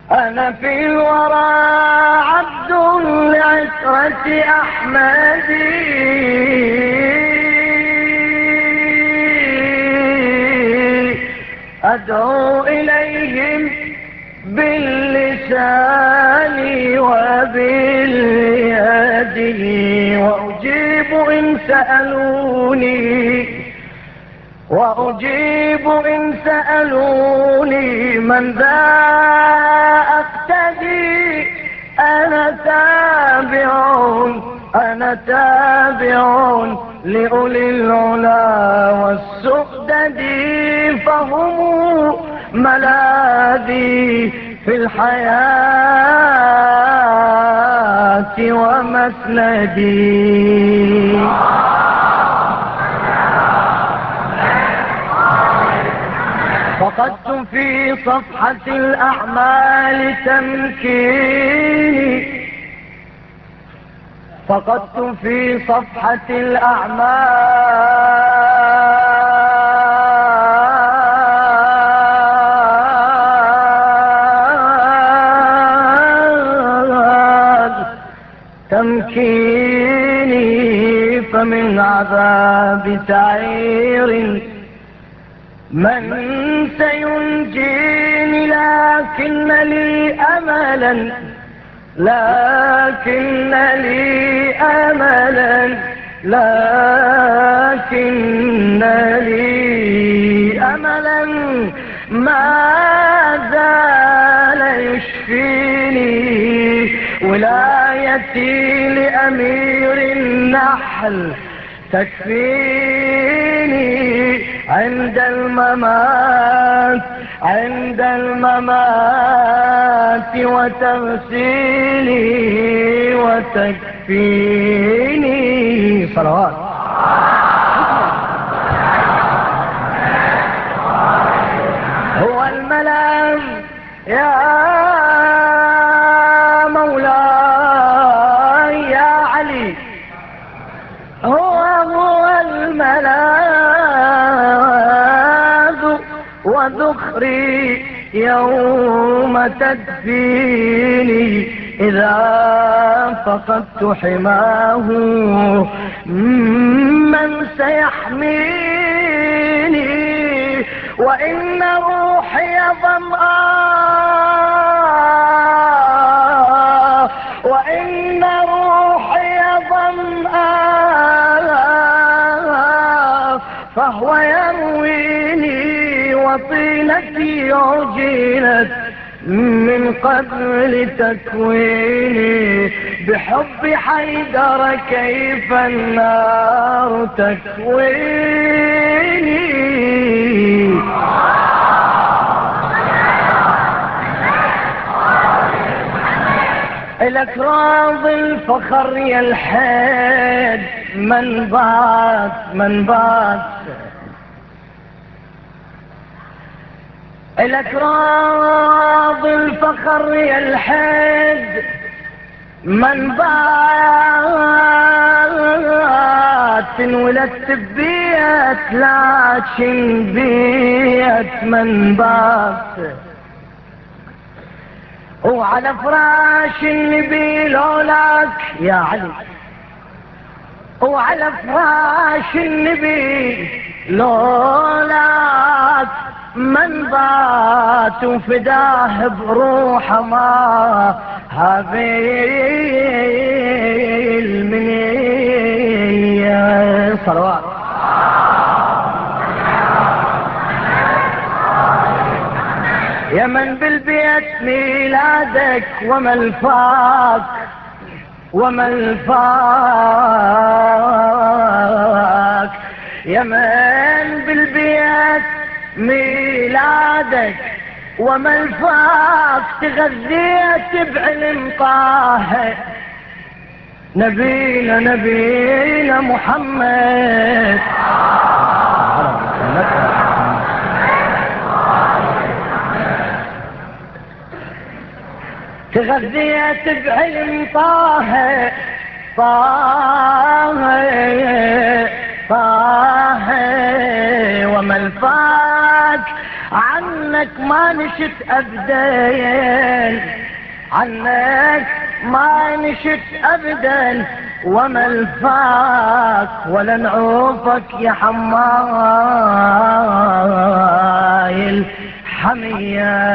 أنا في الورى عبد لعترة أحمدي، أدعو إليهم باللسان وباليد، وأجيب إن سألوني، وأجيب إن سألوني من ذا أقتدي. أنا تابع لأولي العلا والسؤدد، فهم ملاذي في الحياة ومسندي. فقدت في صفحة الأعمال تمكيني، فقدت في صفحة الأعمال تمكيني، فمن عذاب سعير من سينجيني، لكن لي أملا، لكن لي أملا، لكن لي أملا ما زال يشفيني. ولايتي لأمير النحل تكفيني عند الممات، عند الممات، وتغسيني وتكفيني. صلوات. هو الملام يا مولاي يا علي، هو الملاذ وذخري يوم تدفيني. إذا فقدت حماه من سيحميني، وإن روحي ظمآن، وإن روحي ظمآن، فهو يرويني، وطينتي عجنت من قبل تكويني. بحب حيدر كيف النار تكويني. إلك راض الفخر يا الحيد، من بعد من بعد. إلك راض الفخر يا الحيد، من بعد ولدت ببيت، لكن بيت من بعد. وعلى فراش النبي لولاك يا علي، وعلى فراش النبي لولاك من بات، وفداه بروحه ما هابيل مني. صلوات. يا من بالبيت ميلادك وملفاك، وملفاك. يا من بالبيت ميلادك وملفاك، تغذيت بعلم طه نبينا، نبينا محمد. تغذيت بعلم طه، طه طه، وملفاك عنك ما نشت أبدين، عنك ما نشت ابدا وما الفاك ولا نعوفك يا حماي الحمية.